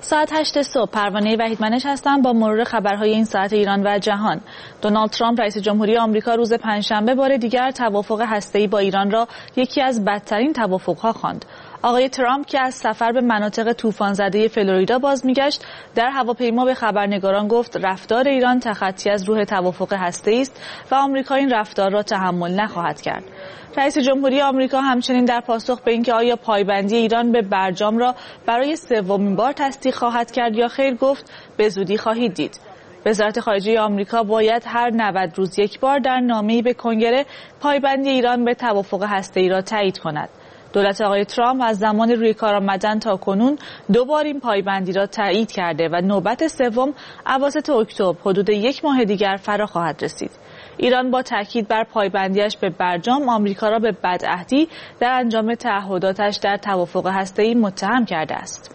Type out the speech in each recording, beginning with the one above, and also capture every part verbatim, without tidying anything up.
ساعت هشت صبح پروانه وحیدمنش هستم با مرور خبرهای این ساعت ایران و جهان. دونالد ترامپ رئیس جمهوری آمریکا روز پنجشنبه بار دیگر توافق هسته‌ای با ایران را یکی از بدترین توافق‌ها خواند. آقای ترامپ که از سفر به مناطق طوفان زده فلوریدا باز میگشت، در هواپیما به خبرنگاران گفت رفتار ایران تخطی از روح توافق هسته‌ای است و آمریکا این رفتار را تحمل نخواهد کرد. رئیس جمهوری آمریکا همچنین در پاسخ به اینکه آیا پایبندی ایران به برجام را برای سومین بار تصدیق خواهد کرد یا خیر گفت به زودی خواهید دید. وزارت خارجه آمریکا باید هر نود روز یک بار در نامه‌ای به کنگره پایبندی ایران به توافق هسته‌ای را تایید کند. دولت آقای ترامپ از زمان روی کار آمدن تا کنون دو بار این پایبندی را تایید کرده و نوبت سوم اواسط اکتبر حدود یک ماه دیگر فرا خواهد رسید. ایران با تاکید بر پایبندیش به برجام آمریکا را به بدعهدی در انجام تعهداتش در توافق هسته‌ای متهم کرده است.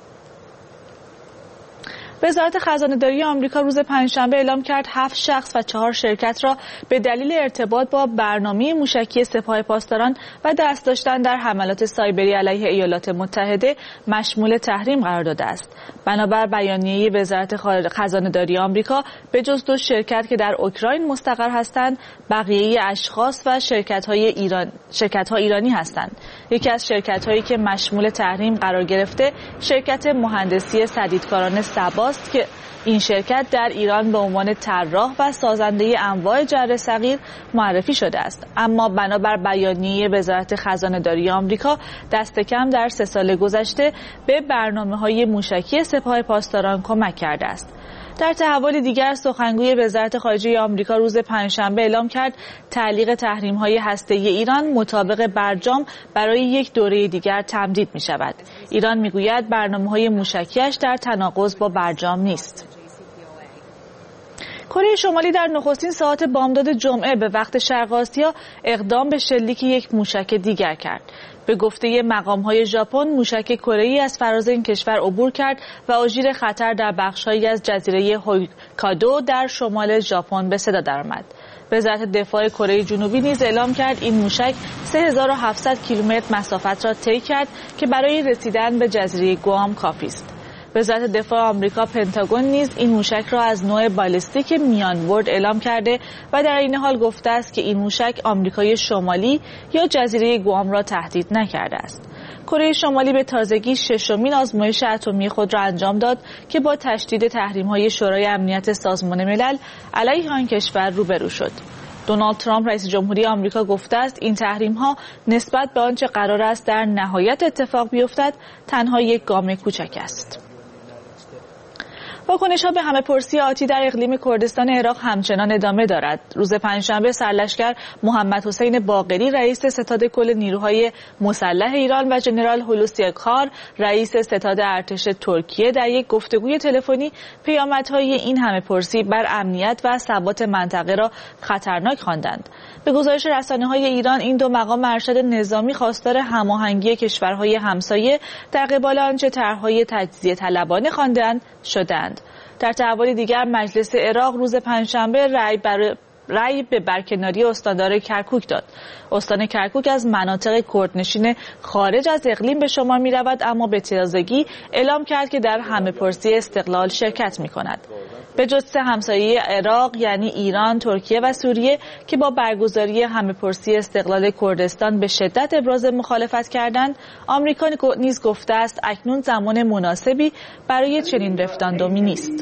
وزارت خزانه‌داری آمریکا روز پنجشنبه اعلام کرد هفت شخص و چهار شرکت را به دلیل ارتباط با برنامه موشکی سپاه پاسداران و دست داشتن در حملات سایبری علیه ایالات متحده مشمول تحریم قرار داده است. بنابر بیانیه وزارت خزانه‌داری آمریکا به جز دو شرکت که در اوکراین مستقر هستند، بقیه اشخاص و شرکت‌های ایران شرکت‌ها ایرانی هستند. یکی از شرکت‌هایی که مشمول تحریم قرار گرفته شرکت مهندسی سدیدکاران سبا است که این شرکت در ایران به عنوان طراح و سازنده انواع جر صغیر معرفی شده است، اما بنابر بیانیه وزارت خزانه‌داری آمریکا دست کم در سه سال گذشته به برنامه‌های موشکی سپاه پاسداران کمک کرده است. در تحول دیگر سخنگوی وزارت خارجه آمریکا روز پنجشنبه اعلام کرد تعلیق تحریم‌های هسته‌ای ایران مطابق برجام برای یک دوره دیگر تمدید می‌شود. ایران می‌گوید برنامه‌های موشکی‌اش در تناقض با برجام نیست. کره شمالی در نخستین ساعات بامداد جمعه به وقت شرق آسیا اقدام به شلیک یک موشک دیگر کرد. به گفته مقام‌های ژاپن، موشک کره‌ای از فراز این کشور عبور کرد و اژیر خطر در بخش‌هایی از جزیره هوکایدو در شمال ژاپن به صدا درآمد. وزارت دفاع کره جنوبی نیز اعلام کرد این موشک سه هزار و هفتصد کیلومتر مسافت را طی کرد که برای رسیدن به جزیره گوام کافی است. وزارت دفاع آمریکا پنتاگون نیز این موشک را از نوع بالستیک میانبرد اعلام کرده و در این حال گفته است که این موشک آمریکای شمالی یا جزیره گوام را تهدید نکرده است. کره شمالی به تازگی ششمین آزمایش اتمی خود را انجام داد که با تشدید تحریم‌های شورای امنیت سازمان ملل علیه آن کشور روبرو شد. دونالد ترامپ رئیس جمهوری آمریکا گفته است این تحریم‌ها نسبت به آنچه قرار است در نهایت اتفاق بیفتد تنها یک گام کوچک است. واکنش‌ها به همه‌پرسی آتی در اقلیم کردستان عراق همچنان ادامه دارد. روز پنجشنبه سرلشکر محمد حسین باقری رئیس ستاد کل نیروهای مسلح ایران و ژنرال هولوسی اکار رئیس ستاد ارتش ترکیه در یک گفتگوی تلفنی پیامدهای این همه‌پرسی بر امنیت و ثبات منطقه را خطرناک خواندند. به گزارش رسانه‌های ایران این دو مقام ارشد نظامی خواستار هماهنگی کشورهای همسایه در قبال آنچه طرح‌های تجزیه طلبانه خواندند شدند. در تحول دیگر مجلس عراق روز پنجشنبه رأی بر رأی به برکناری استاندار کرکوک داد. استان کرکوک از مناطق کردنشین خارج از اقلیم به شمار می رود، اما به تازگی اعلام کرد که در همه‌پرسی استقلال شرکت می کند. به جز سه همسایه عراق یعنی ایران، ترکیه و سوریه که با برگزاری همه‌پرسی استقلال کردستان به شدت ابراز مخالفت کردند، آمریکا نیز گفته است اکنون زمان مناسبی برای چنین رفراندومی نیست.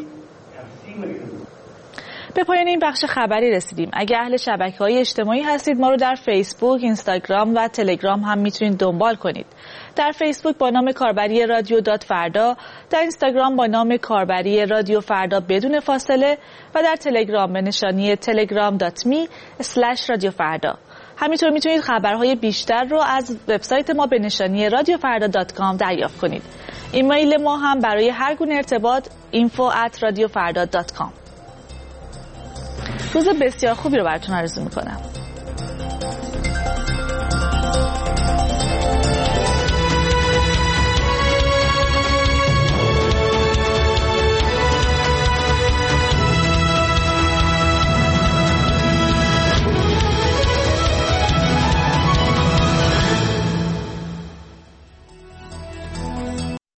به پایان این بخش خبری رسیدیم. اگه اهل شبکه‌های اجتماعی هستید ما رو در فیسبوک، اینستاگرام و تلگرام هم میتونید دنبال کنید. در فیسبوک با نام کاربری رادیو دات فردا، در اینستاگرام با نام کاربری رادیو فردا بدون فاصله و در تلگرام به نشانی تلگرام دات می اسلش رادیو فردا. همینطور میتونید خبرهای بیشتر رو از وبسایت ما به نشانی رادیو فردا دات کام دریافت کنید. ایمیل ما هم برای هر گونه ارتباط اینفو ات رادیو فردا دات کام. روز بسیار خوبی رو براتون آرزو میکنم.